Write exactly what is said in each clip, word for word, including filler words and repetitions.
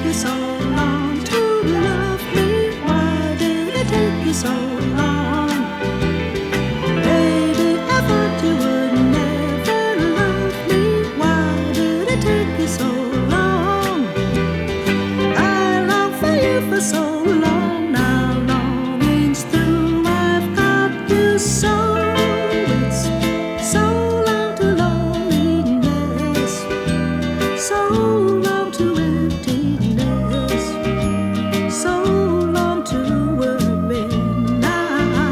you so long to love me? Why did it take you so long? Baby, I thought you would never love me. Why did it take you so long? I long for you for so long now. Longing's through, I've got you so. It's so long to loneliness, so long to emptiness, so long to worry now.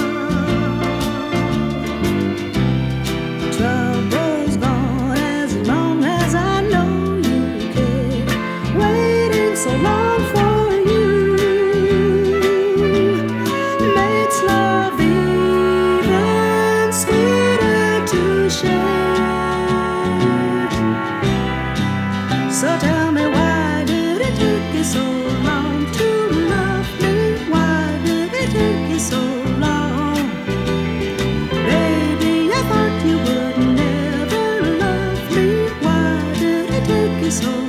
Trouble's gone as long as I know you care. Waiting so long for you makes love even sweeter to share. So tell me, why did it take you so long to love me? Why did it take you so long? Baby, I thought you would never love me. Why did it take you so long?